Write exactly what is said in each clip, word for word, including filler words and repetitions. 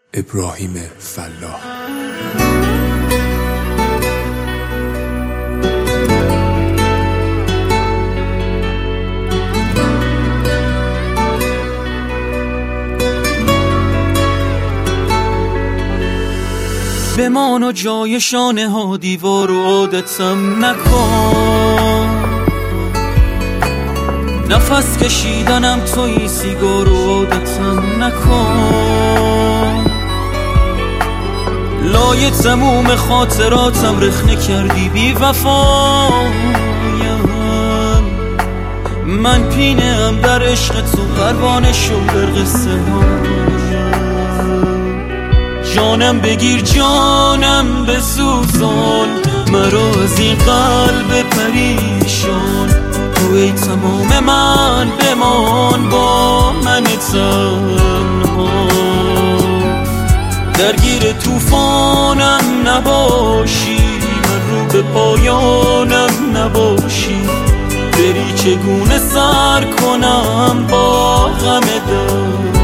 ابراهیم فلاح. بمان و جای شانه ها دیوار و عادتم نکن، نفس کشیدنم توی سیگار و عادتم نکن، لای تموم خاطراتم رخنه کردی بی وفایم، من پینه ام در عشق تو پروانه شو در قصه هایم، جانم بگیر جانم بسوزان مرا از این قلب پریشان، تو ای تمام من بمان با من تنها، درگیر توفانم نباشی من رو به پایانم نباشی، بری چگونه سر کنم با غم دریا.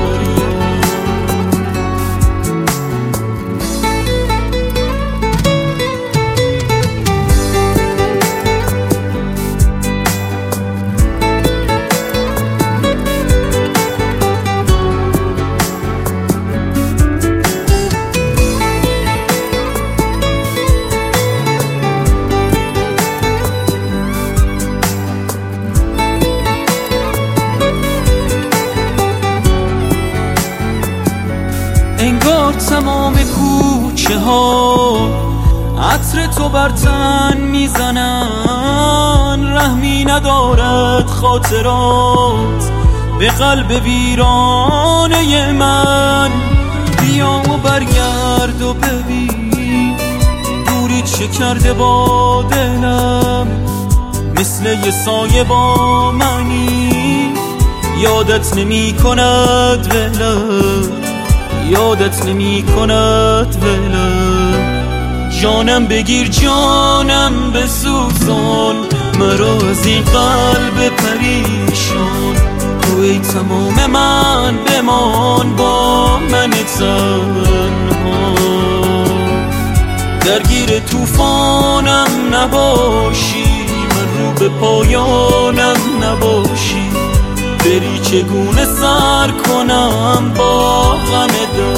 انگار تمام کوچه ها عطر تو بر تن میزنن، رحمی ندارد خاطرات به قلب ویرانه من، بیا و برگرد و ببین دوری چه کرده با دلم، مثل یه سایه با منی یادت نمی کند ولم، یادت نمی کند ولم، جانم بگیر جانم بسوزان مرا از این قلب پریشان، تو ای تمام من بمان با من تنها، درگیر توفانم نباشی من رو به پایانم نباشی، بری چگونه سر کنم با غم دل.